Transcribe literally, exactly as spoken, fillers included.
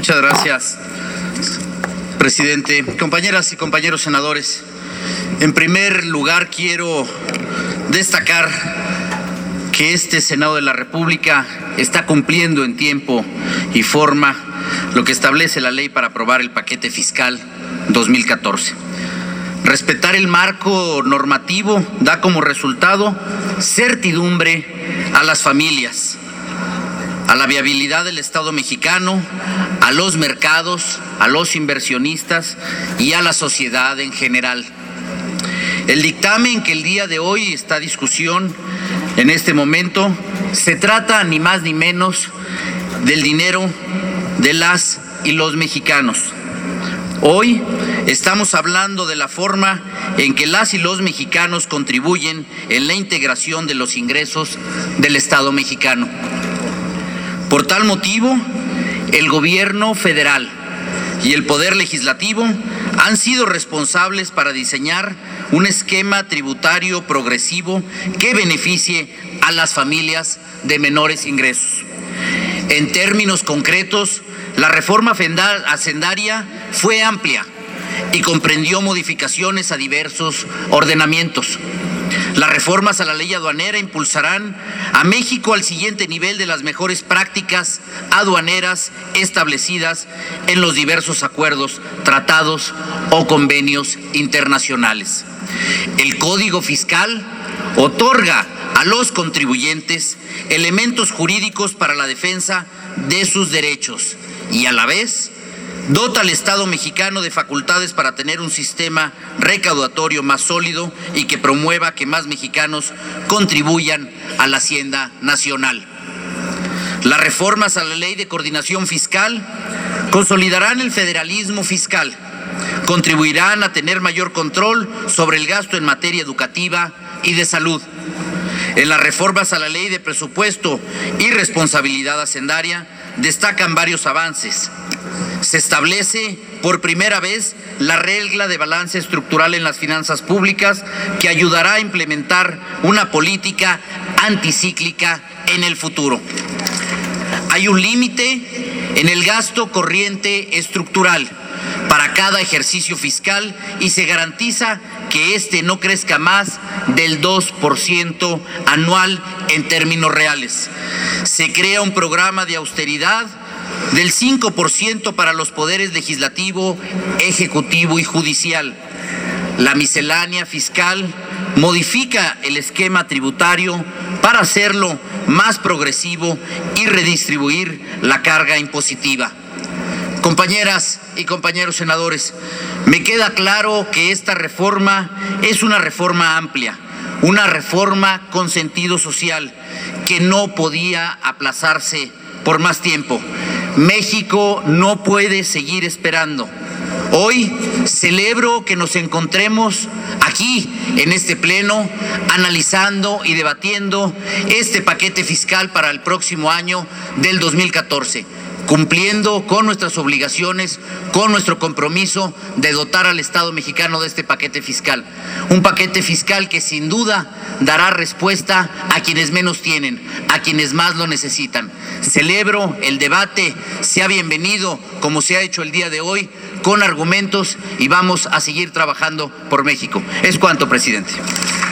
Muchas gracias, presidente. Compañeras y compañeros senadores, en primer lugar quiero destacar que este Senado de la República está cumpliendo en tiempo y forma lo que establece la ley para aprobar el paquete fiscal dos mil catorce. Respetar el marco normativo da como resultado certidumbre a las familias, a la viabilidad del Estado mexicano, a los mercados, a los inversionistas y a la sociedad en general. El dictamen que el día de hoy está a discusión en este momento se trata ni más ni menos del dinero de las y los mexicanos. Hoy estamos hablando de la forma en que las y los mexicanos contribuyen en la integración de los ingresos del Estado mexicano. Por tal motivo, el gobierno federal y el Poder Legislativo han sido responsables para diseñar un esquema tributario progresivo que beneficie a las familias de menores ingresos. En términos concretos, la reforma hacendaria fue amplia y comprendió modificaciones a diversos ordenamientos. Las reformas a la ley aduanera impulsarán a México al siguiente nivel de las mejores prácticas aduaneras establecidas en los diversos acuerdos, tratados o convenios internacionales. El Código Fiscal otorga a los contribuyentes elementos jurídicos para la defensa de sus derechos y a la vez dota al Estado mexicano de facultades para tener un sistema recaudatorio más sólido y que promueva que más mexicanos contribuyan a la hacienda nacional. Las reformas a la Ley de Coordinación Fiscal consolidarán el federalismo fiscal, contribuirán a tener mayor control sobre el gasto en materia educativa y de salud. En las reformas a la Ley de Presupuesto y Responsabilidad Hacendaria destacan varios avances. Se establece por primera vez la regla de balance estructural en las finanzas públicas que ayudará a implementar una política anticíclica en el futuro. Hay un límite en el gasto corriente estructural para cada ejercicio fiscal y se garantiza que éste no crezca más del dos por ciento anual en términos reales. Se crea un programa de austeridad del cinco por ciento para los poderes legislativo, ejecutivo y judicial. La miscelánea fiscal modifica el esquema tributario para hacerlo más progresivo y redistribuir la carga impositiva. Compañeras y compañeros senadores, me queda claro que esta reforma es una reforma amplia, una reforma con sentido social que no podía aplazarse por más tiempo. México no puede seguir esperando. Hoy celebro que nos encontremos aquí en este pleno analizando y debatiendo este paquete fiscal para el próximo año del dos mil catorce. Cumpliendo con nuestras obligaciones, con nuestro compromiso de dotar al Estado mexicano de este paquete fiscal. Un paquete fiscal que sin duda dará respuesta a quienes menos tienen, a quienes más lo necesitan. Celebro el debate, sea bienvenido como se ha hecho el día de hoy, con argumentos y vamos a seguir trabajando por México. Es cuanto, presidente.